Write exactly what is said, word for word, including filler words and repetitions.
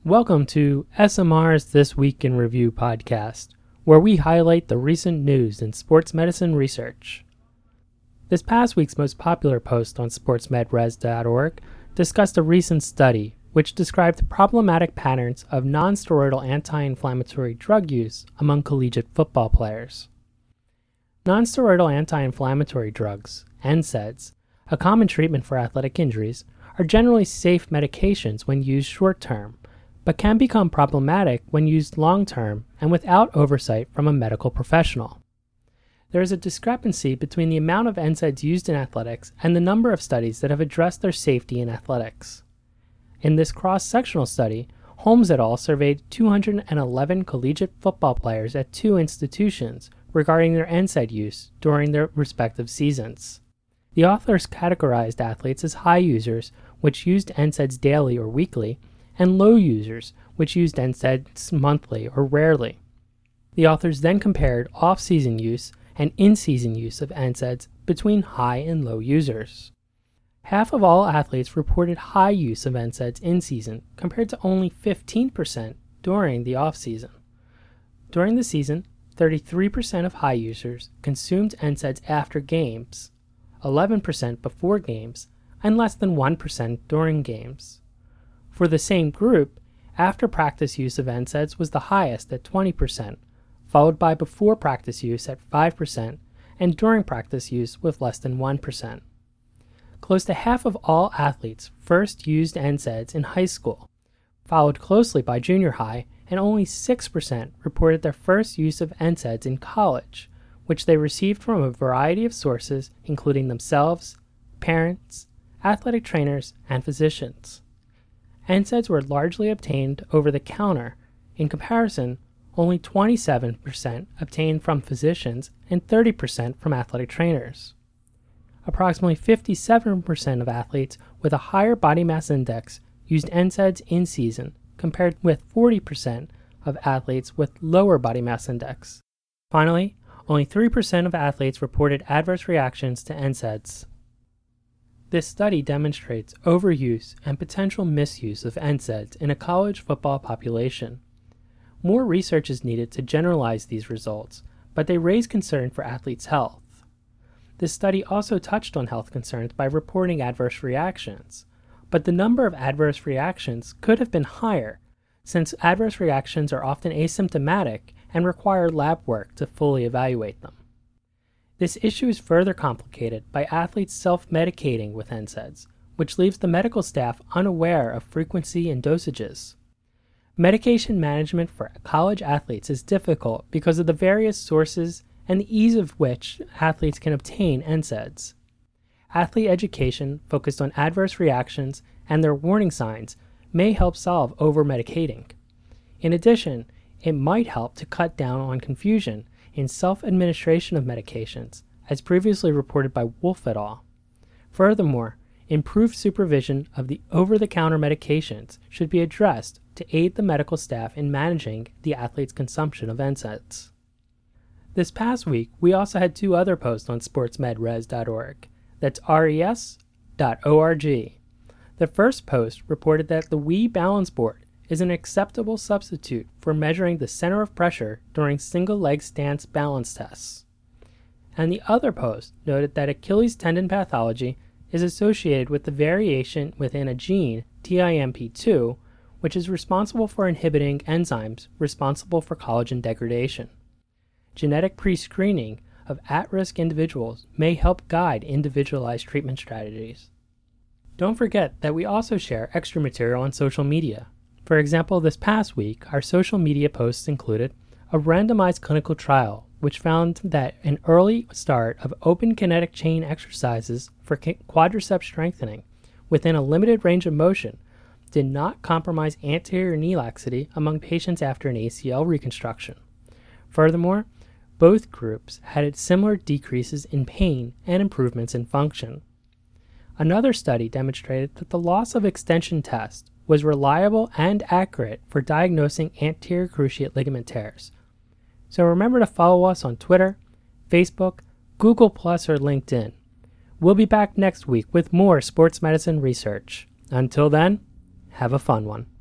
Welcome to S M R's This Week in Review podcast, where we highlight the recent news in sports medicine research. This past week's most popular post on sports med res dot org discussed a recent study which described problematic patterns of non-steroidal anti-inflammatory drug use among collegiate football players. Non-steroidal anti-inflammatory drugs, N SAIDs, a common treatment for athletic injuries, are generally safe medications when used short-term, but can become problematic when used long-term and without oversight from a medical professional. There is a discrepancy between the amount of N SAIDs used in athletics and the number of studies that have addressed their safety in athletics. In this cross-sectional study, Holmes et al. Surveyed two hundred eleven collegiate football players at two institutions regarding their N SAID use during their respective seasons. The authors categorized athletes as high users, which used N SAIDs daily or weekly, and low users, which used N SAIDs monthly or rarely. The authors then compared off-season use and in-season use of N SAIDs between high and low users. Half of all athletes reported high use of N SAIDs in season, compared to only fifteen percent during the off-season. During the season, thirty-three percent of high users consumed N SAIDs after games, eleven percent before games, and less than one percent during games. For the same group, after practice use of N SAIDs was the highest at twenty percent, followed by before practice use at five percent, and during practice use with less than one percent. Close to half of all athletes first used N SAIDs in high school, followed closely by junior high, and only six percent reported their first use of N SAIDs in college, which they received from a variety of sources including themselves, parents, athletic trainers, and physicians. N SAIDs were largely obtained over the counter. In comparison, only twenty-seven percent obtained from physicians and thirty percent from athletic trainers. Approximately fifty-seven percent of athletes with a higher body mass index used N SAIDs in season, compared with forty percent of athletes with lower body mass index. Finally, only three percent of athletes reported adverse reactions to N SAIDs. This study demonstrates overuse and potential misuse of N SAIDs in a college football population. More research is needed to generalize these results, but they raise concern for athletes' health. This study also touched on health concerns by reporting adverse reactions, but the number of adverse reactions could have been higher, since adverse reactions are often asymptomatic and require lab work to fully evaluate them. This issue is further complicated by athletes self-medicating with N SAIDs, which leaves the medical staff unaware of frequency and dosages. Medication management for college athletes is difficult because of the various sources and the ease of which athletes can obtain N SAIDs. Athlete education focused on adverse reactions and their warning signs may help solve over-medicating. In addition, it might help to cut down on confusion in self-administration of medications, as previously reported by Wolf et al. Furthermore, improved supervision of the over-the-counter medications should be addressed to aid the medical staff in managing the athlete's consumption of N SAIDs. This past week, we also had two other posts on sports med res dot org. That's R E S dot org. The first post reported that the Wii Balance Board is an acceptable substitute for measuring the center of pressure during single-leg stance balance tests. And the other post noted that Achilles tendon pathology is associated with the variation within a gene, T I M P two, which is responsible for inhibiting enzymes responsible for collagen degradation. Genetic pre-screening of at-risk individuals may help guide individualized treatment strategies. Don't forget that we also share extra material on social media. For example, this past week, our social media posts included a randomized clinical trial which found that an early start of open kinetic chain exercises for quadricep strengthening within a limited range of motion did not compromise anterior knee laxity among patients after an A C L reconstruction. Furthermore, both groups had similar decreases in pain and improvements in function. Another study demonstrated that the loss of extension test was reliable and accurate for diagnosing anterior cruciate ligament tears. So remember to follow us on Twitter, Facebook, Google Plus, or LinkedIn. We'll be back next week with more sports medicine research. Until then, have a fun one.